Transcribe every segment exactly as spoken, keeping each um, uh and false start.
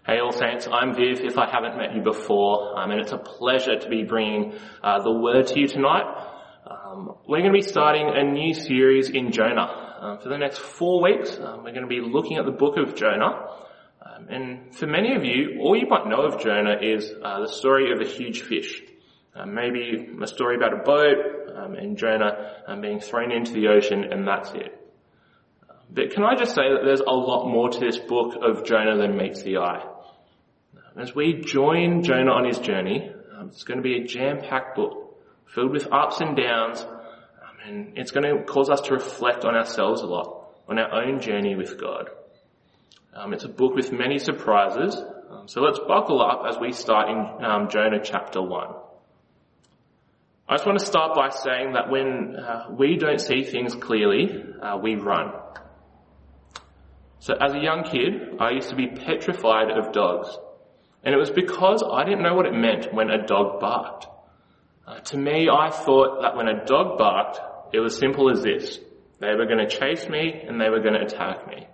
Hey All Saints, I'm Viv, if I haven't met you before, um, and it's a pleasure to be bringing uh, the word to you tonight. Um, we're going to be starting a new series in Jonah. Um, for the next four weeks, um, we're going to be looking at the book of Jonah. Um, and for many of you, all you might know of Jonah is uh, the story of a huge fish. Uh, maybe a story about a boat um, and Jonah um, being thrown into the ocean, and that's it. But can I just say that there's a lot more to this book of Jonah than meets the eye. As we join Jonah on his journey, um, it's going to be a jam-packed book filled with ups and downs, um, and it's going to cause us to reflect on ourselves a lot, on our own journey with God. Um, it's a book with many surprises, um, so let's buckle up as we start in um, Jonah chapter one. I just want to start by saying that when uh, we don't see things clearly, uh, we run. So as a young kid, I used to be petrified of dogs. And it was because I didn't know what it meant when a dog barked. Uh, to me, I thought that when a dog barked, it was simple as this. They were going to chase me and they were going to attack me.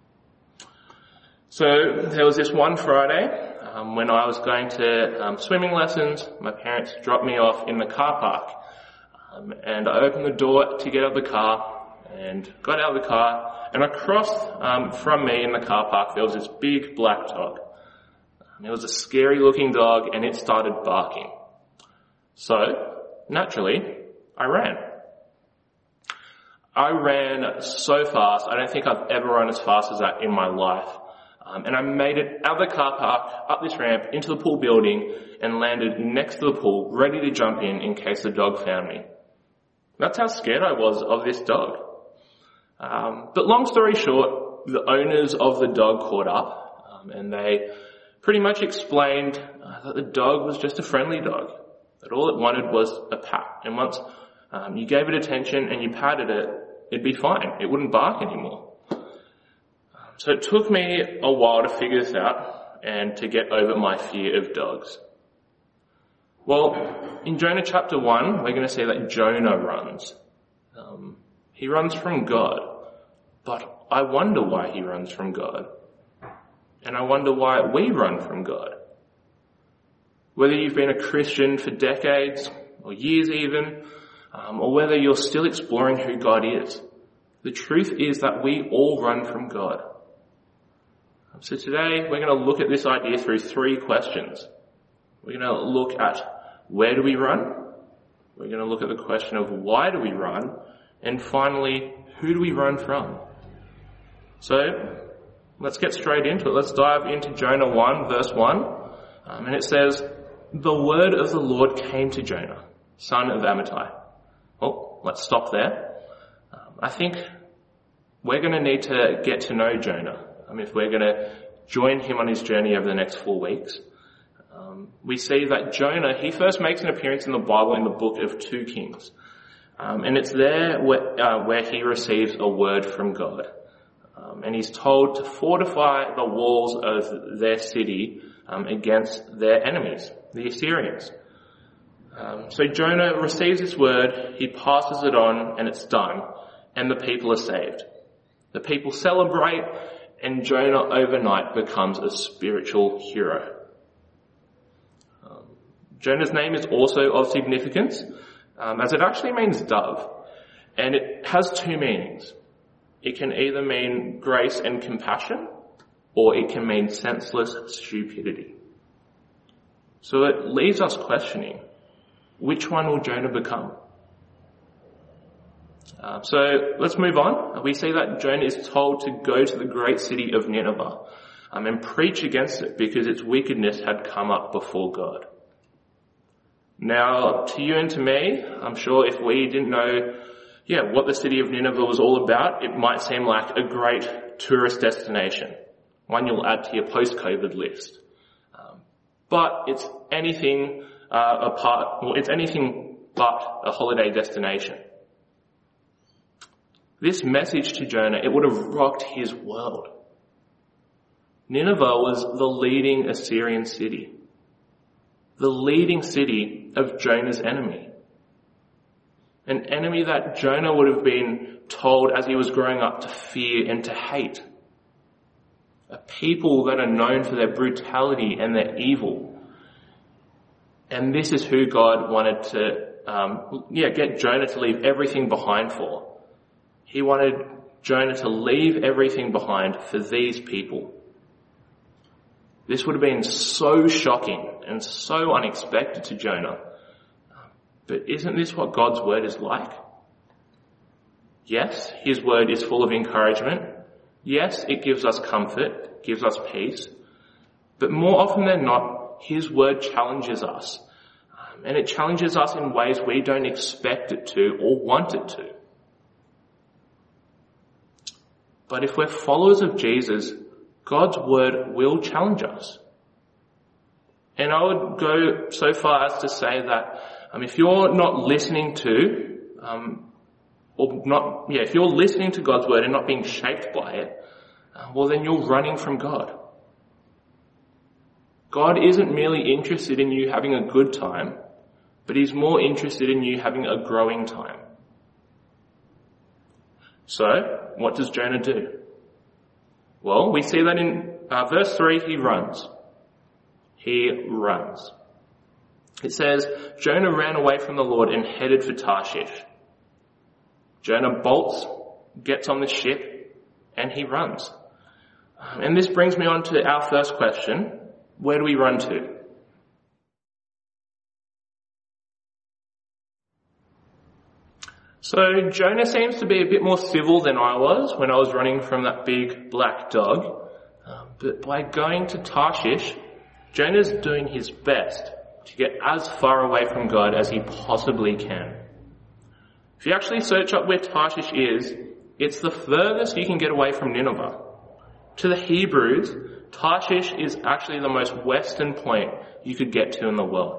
So there was this one Friday um, when I was going to um, swimming lessons. My parents dropped me off in the car park. Um, and I opened the door to get out of the car and got out of the car. And across um, from me in the car park, there was this big black dog. It was a scary looking dog and it started barking. So, naturally, I ran. I ran so fast, I don't think I've ever run as fast as that in my life. Um, and I made it out of the car park, up this ramp, into the pool building, and landed next to the pool, ready to jump in in case the dog found me. That's how scared I was of this dog. Um, but long story short, the owners of the dog caught up, um, and they pretty much explained uh, that the dog was just a friendly dog, that all it wanted was a pat. And once um, you gave it attention and you patted it, it'd be fine. It wouldn't bark anymore. Um, so it took me a while to figure this out and to get over my fear of dogs. Well, in Jonah chapter one, we're going to see that Jonah runs. Um, he runs from God, but I wonder why he runs from God. And I wonder why we run from God. Whether you've been a Christian for decades, or years even, um, or whether you're still exploring who God is, the truth is that we all run from God. So today, we're going to look at this idea through three questions. We're going to look at where do we run? We're going to look at the question of why do we run? And finally, who do we run from? So, let's get straight into it. Let's dive into Jonah one, verse one. Um, and it says, the word of the Lord came to Jonah, son of Amittai. Well, let's stop there. Um, I think we're going to need to get to know Jonah. I mean, if we're going to join him on his journey over the next four weeks. Um, we see that Jonah, he first makes an appearance in the Bible in the book of two Kings. Um, and it's there where, uh, where he receives a word from God. Um, and he's told to fortify the walls of their city um, against their enemies, the Assyrians. Um, so Jonah receives this word, he passes it on, and it's done, and the people are saved. The people celebrate, and Jonah overnight becomes a spiritual hero. Um, Jonah's name is also of significance, um, as it actually means dove, and it has two meanings. It can either mean grace and compassion, or it can mean senseless stupidity. So it leaves us questioning, which one will Jonah become? Uh, so let's move on. We see that Jonah is told to go to the great city of Nineveh um, and preach against it because its wickedness had come up before God. Now, to you and to me, I'm sure if we didn't know Yeah, what the city of Nineveh was all about, it might seem like a great tourist destination, one you'll add to your post-COVID list. Um, but it's anything uh, apart, well, it's anything but a holiday destination. This message to Jonah, it would have rocked his world. Nineveh was the leading Assyrian city, the leading city of Jonah's enemy. An enemy that Jonah would have been told as he was growing up to fear and to hate. a people that are known for their brutality and their evil. And this is who God wanted to, um, yeah, get Jonah to leave everything behind for. He wanted Jonah to leave everything behind for these people. This would have been so shocking and so unexpected to Jonah. But isn't this what God's word is like? Yes, his word is full of encouragement. Yes, it gives us comfort, gives us peace. But more often than not, his word challenges us. Um, and it challenges us in ways we don't expect it to or want it to. But if we're followers of Jesus, God's word will challenge us. And I would go so far as to say that um, if you're not listening to, um, or not, yeah, if you're listening to God's word and not being shaped by it, uh, well then you're running from God. God isn't merely interested in you having a good time, but he's more interested in you having a growing time. So, what does Jonah do? Well, we see that in uh, verse three, he runs. He runs. It says, Jonah ran away from the Lord and headed for Tarshish. Jonah bolts, gets on the ship, and he runs. Um, and this brings me on to our first question. Where do we run to? So Jonah seems to be a bit more civil than I was when I was running from that big black dog. Um, but by going to Tarshish, Jonah's doing his best to get as far away from God as he possibly can. If you actually search up where Tarshish is, it's the furthest you can get away from Nineveh. To the Hebrews, Tarshish is actually the most western point you could get to in the world.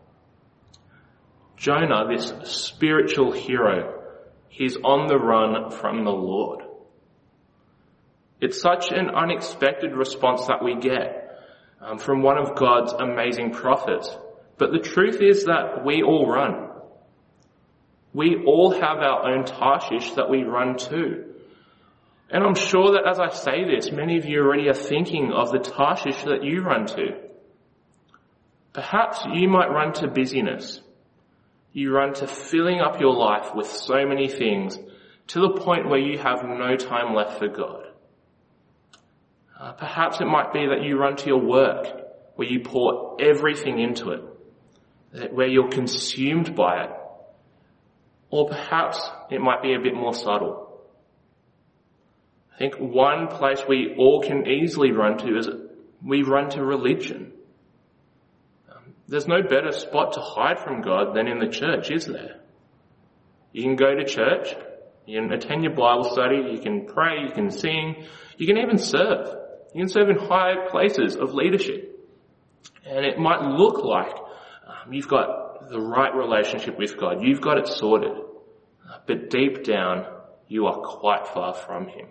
Jonah, this spiritual hero, he's on the run from the Lord. It's such an unexpected response that we get um, from one of God's amazing prophets. But the truth is that we all run. We all have our own Tarshish that we run to. And I'm sure that as I say this, many of you already are thinking of the Tarshish that you run to. Perhaps you might run to busyness. You run to filling up your life with so many things to the point where you have no time left for God. Uh, perhaps it might be that you run to your work where you pour everything into it, where you're consumed by it. Or perhaps it might be a bit more subtle. I think one place we all can easily run to is we run to religion. There's no better spot to hide from God than in the church, is there? You can go to church, you can attend your Bible study, you can pray, you can sing, you can even serve. You can serve in high places of leadership. And it might look like um, you've got the right relationship with God, you've got it sorted. Uh, but deep down, you are quite far from him.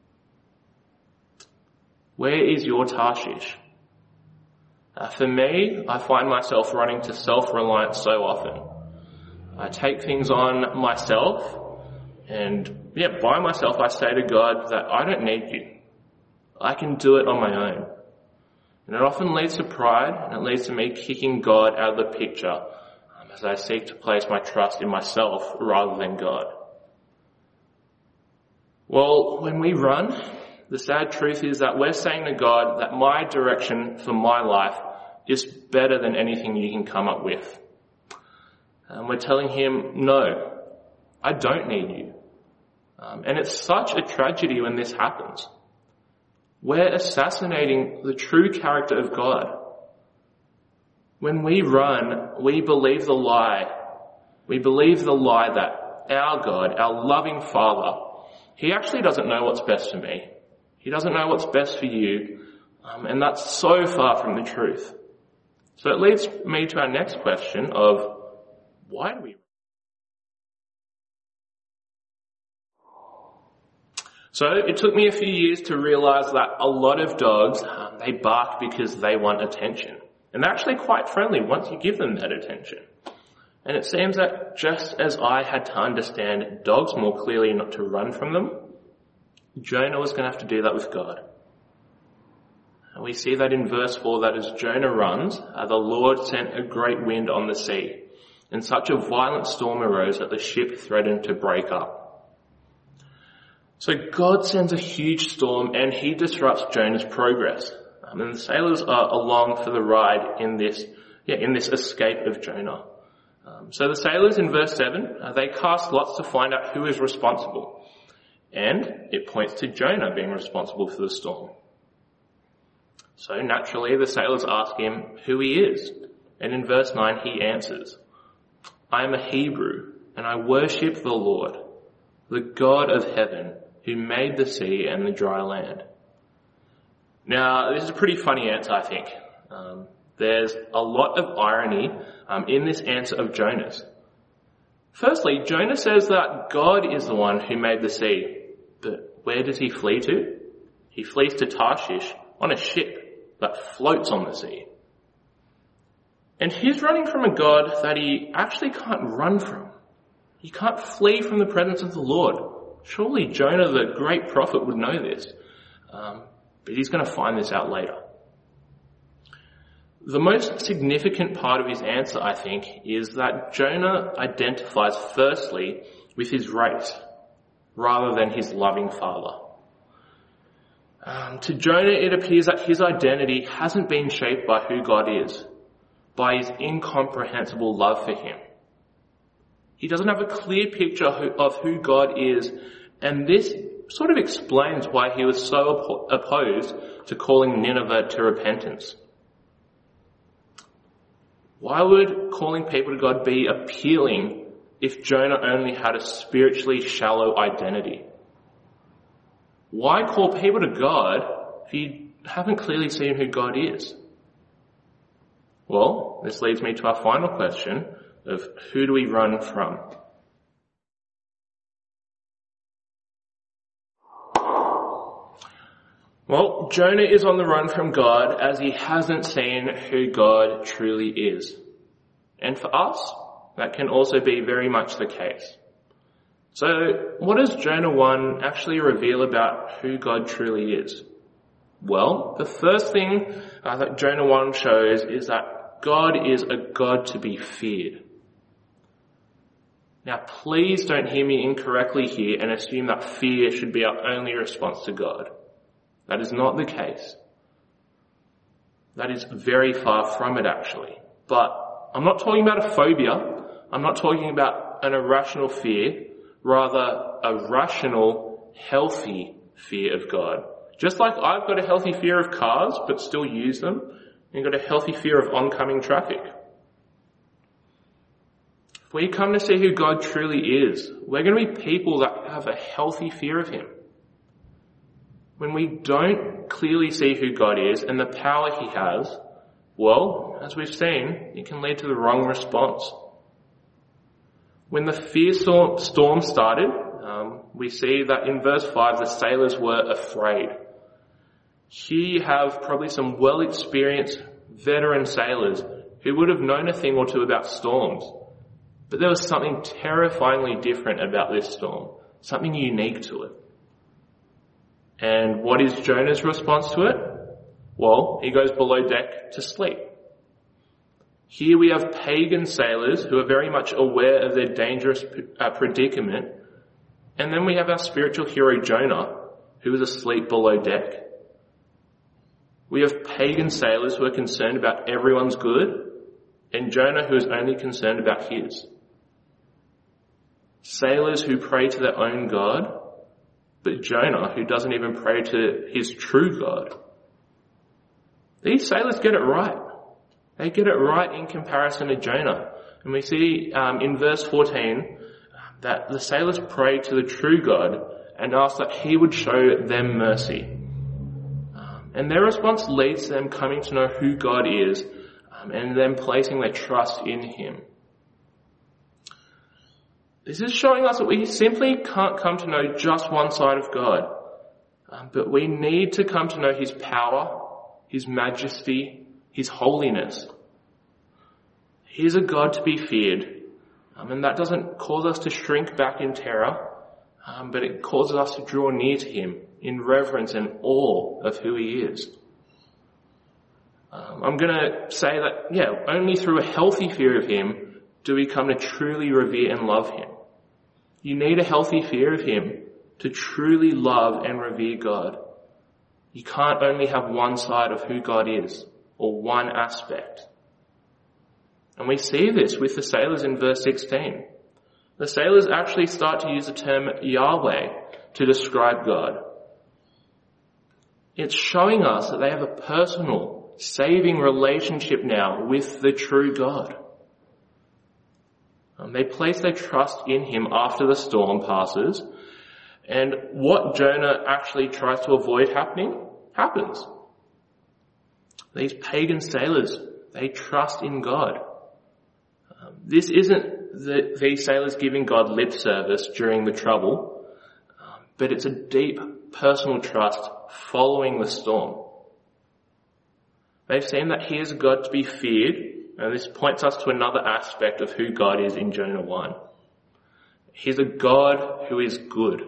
Where is your Tarshish? Uh, for me, I find myself running to self-reliance so often. I take things on myself and, yeah, by myself I say to God that I don't need you. I can do it on my own. And it often leads to pride and it leads to me kicking God out of the picture um, as I seek to place my trust in myself rather than God. Well, when we run, the sad truth is that we're saying to God that my direction for my life is better than anything you can come up with. And we're telling him, no, I don't need you. Um, and it's such a tragedy when this happens. We're assassinating the true character of God. When we run, we believe the lie. We believe the lie that our God, our loving Father, he actually doesn't know what's best for me. He doesn't know what's best for you. Um, and that's so far from the truth. So it leads me to our next question of, why do we? So it took me a few years to realize that a lot of dogs, um, they bark because they want attention. And they're actually quite friendly once you give them that attention. And it seems that just as I had to understand dogs more clearly not to run from them, Jonah was going to have to do that with God. And we see that in verse four, that as Jonah runs, uh, the Lord sent a great wind on the sea, and such a violent storm arose that the ship threatened to break up. So God sends a huge storm and he disrupts Jonah's progress. Um, and the sailors are along for the ride in this, yeah, in this escape of Jonah. Um, so the sailors in verse seven, uh, they cast lots to find out who is responsible. And it points to Jonah being responsible for the storm. So naturally the sailors ask him who he is. And in verse nine he answers, I am a Hebrew and I worship the Lord, the God of heaven, who made the sea and the dry land. Now this is a pretty funny answer, I think. Um, there's a lot of irony um, in this answer of Jonah's. Firstly, Jonah says that God is the one who made the sea. But where does he flee to? He flees to Tarshish on a ship that floats on the sea. And he's running from a God that he actually can't run from. He can't flee from the presence of the Lord. Surely Jonah, the great prophet, would know this. Um, but he's going to find this out later. The most significant part of his answer, I think, is that Jonah identifies firstly with his race rather than his loving father. Um, to Jonah, it appears that his identity hasn't been shaped by who God is, by his incomprehensible love for him. He doesn't have a clear picture of who God is, and this sort of explains why he was so opposed to calling Nineveh to repentance. Why would calling people to God be appealing if Jonah only had a spiritually shallow identity? Why call people to God if you haven't clearly seen who God is? Well, this leads me to our final question of who do we run from? Well, Jonah is on the run from God as he hasn't seen who God truly is. And for us, that can also be very much the case. So, what does Jonah one actually reveal about who God truly is? Well, the first thing uh, that Jonah one shows is that God is a God to be feared. Now, please don't hear me incorrectly here and assume that fear should be our only response to God. That is not the case. That is very far from it, actually. But I'm not talking about a phobia. I'm not talking about an irrational fear, rather a rational, healthy fear of God. Just like I've got a healthy fear of cars, but still use them, and got a healthy fear of oncoming traffic. If we come to see who God truly is, we're going to be people that have a healthy fear of him. When we don't clearly see who God is and the power he has, well, as we've seen, it can lead to the wrong response. When the fear storm started, um, we see that in verse five, the sailors were afraid. Here you have probably some well-experienced veteran sailors who would have known a thing or two about storms. But there was something terrifyingly different about this storm, something unique to it. And what is Jonah's response to it? Well, he goes below deck to sleep. Here we have pagan sailors who are very much aware of their dangerous uh, predicament. And then we have our spiritual hero Jonah, who is asleep below deck. We have pagan sailors who are concerned about everyone's good, and Jonah who is only concerned about his. Sailors who pray to their own God, but Jonah who doesn't even pray to his true God. These sailors get it right. They get it right in comparison to Jonah. And we see um, in verse fourteen that the sailors pray to the true God and ask that he would show them mercy. Um, and their response leads to them coming to know who God is um, and them placing their trust in him. This is showing us that we simply can't come to know just one side of God, um, but we need to come to know his power, his majesty, his holiness. He is a God to be feared, um, and that doesn't cause us to shrink back in terror, um, but it causes us to draw near to him in reverence and awe of who he is. Um, I'm going to say that, yeah, only through a healthy fear of him do we come to truly revere and love him. You need a healthy fear of him to truly love and revere God. You can't only have one side of who God is, or one aspect. And we see this with the sailors in verse sixteen. The sailors actually start to use the term Yahweh to describe God. It's showing us that they have a personal, saving relationship now with the true God. Um, they place their trust in him after the storm passes, and what Jonah actually tries to avoid happening, happens. These pagan sailors, they trust in God. Um, this isn't the, these sailors giving God lip service during the trouble, um, but it's a deep personal trust following the storm. They've seen that he is a God to be feared, and this points us to another aspect of who God is in Jonah one. He's a God who is good.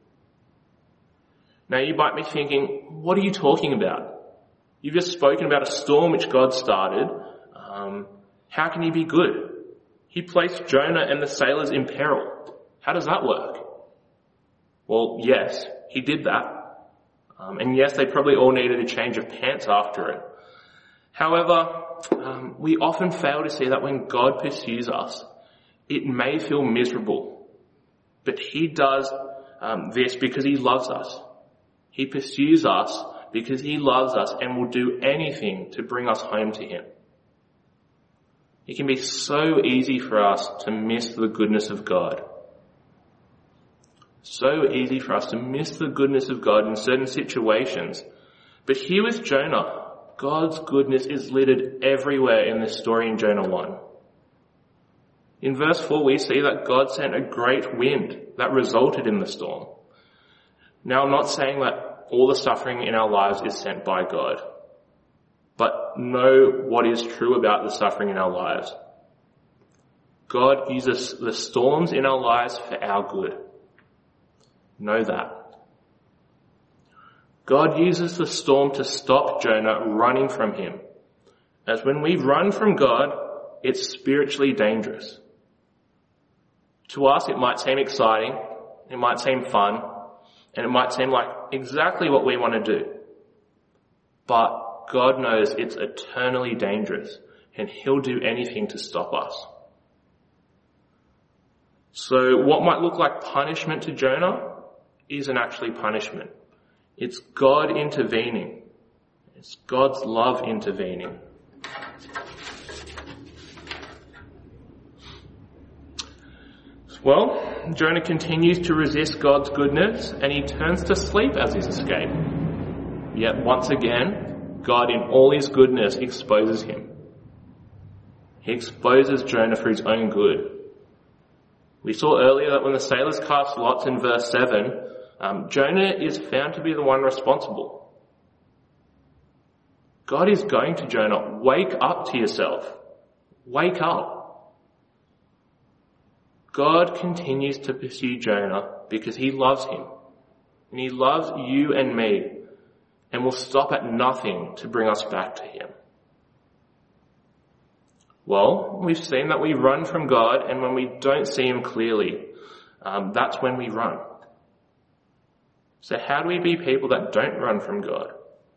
Now you might be thinking, what are you talking about? You've just spoken about a storm which God started. Um, how can he be good? He placed Jonah and the sailors in peril. How does that work? Well, yes, he did that. Um, and yes, they probably all needed a change of pants after it. However, um, we often fail to see that when God pursues us, it may feel miserable. But he does um, this because he loves us. He pursues us because he loves us and will do anything to bring us home to him. It can be so easy for us to miss the goodness of God. So easy for us to miss the goodness of God in certain situations. But here with Jonah, God's goodness is littered everywhere in this story in Jonah one. In verse four, we see that God sent a great wind that resulted in the storm. Now, I'm not saying that all the suffering in our lives is sent by God, but know what is true about the suffering in our lives. God uses the storms in our lives for our good. Know that. God uses the storm to stop Jonah running from him. As when we run from God, it's spiritually dangerous. To us, it might seem exciting, it might seem fun, and it might seem like exactly what we want to do. But God knows it's eternally dangerous, and he'll do anything to stop us. So what might look like punishment to Jonah isn't actually punishment. It's God intervening. It's God's love intervening. Well, Jonah continues to resist God's goodness and he turns to sleep as his escape. Yet once again, God in all his goodness exposes him. He exposes Jonah for his own good. We saw earlier that when the sailors cast lots in verse seven, um, Jonah is found to be the one responsible. God is going to Jonah, wake up to yourself. Wake up. God continues to pursue Jonah because he loves him. And he loves you and me and will stop at nothing to bring us back to him. Well, we've seen that we run from God, and when we don't see him clearly, um, that's when we run. So how do we be people that don't run from God?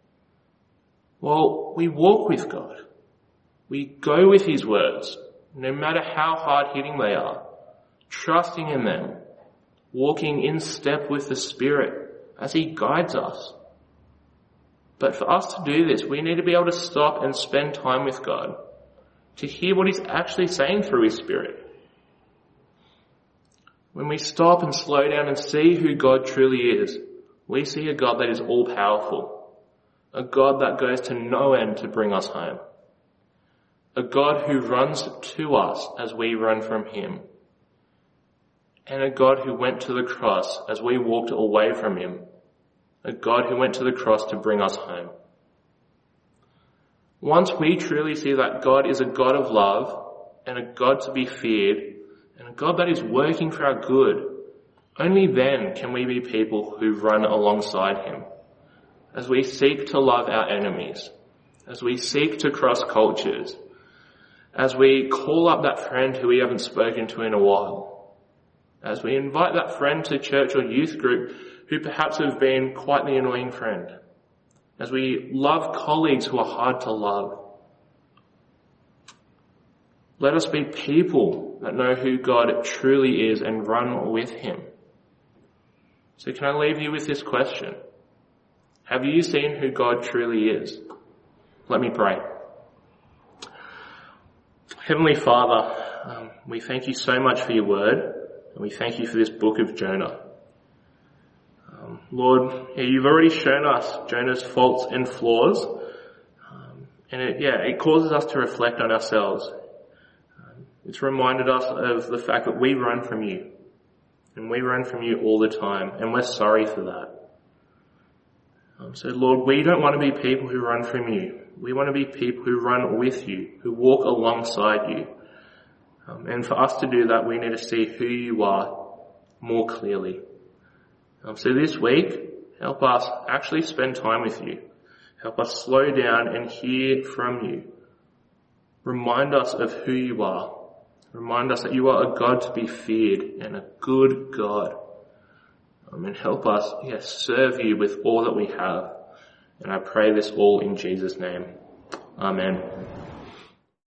Well, we walk with God. We go with his words, no matter how hard-hitting they are, trusting in them, walking in step with the Spirit as he guides us. But for us to do this, we need to be able to stop and spend time with God, to hear what he's actually saying through his Spirit. When we stop and slow down and see who God truly is, we see a God that is all-powerful, a God that goes to no end to bring us home, a God who runs to us as we run from him, and a God who went to the cross as we walked away from him, a God who went to the cross to bring us home. Once we truly see that God is a God of love and a God to be feared and a God that is working for our good, only then can we be people who run alongside him as we seek to love our enemies, as we seek to cross cultures, as we call up that friend who we haven't spoken to in a while, as we invite that friend to church or youth group who perhaps have been quite the annoying friend, as we love colleagues who are hard to love. Let us be people that know who God truly is and run with him. So can I leave you with this question? Have you seen who God truly is? Let me pray. Heavenly Father, um, we thank you so much for your word, and we thank you for this book of Jonah. Um, Lord, yeah, you've already shown us Jonah's faults and flaws, um, and it, yeah, it causes us to reflect on ourselves. Um, it's reminded us of the fact that we run from you, and we run from you all the time, and we're sorry for that. Um, so Lord, we don't want to be people who run from you. We want to be people who run with you, who walk alongside you. Um, and for us to do that, we need to see who you are more clearly. Um, so this week, help us actually spend time with you. Help us slow down and hear from you. Remind us of who you are. Remind us that you are a God to be feared and a good God. Um, and help us, yes, serve you with all that we have. And I pray this all in Jesus' name. Amen.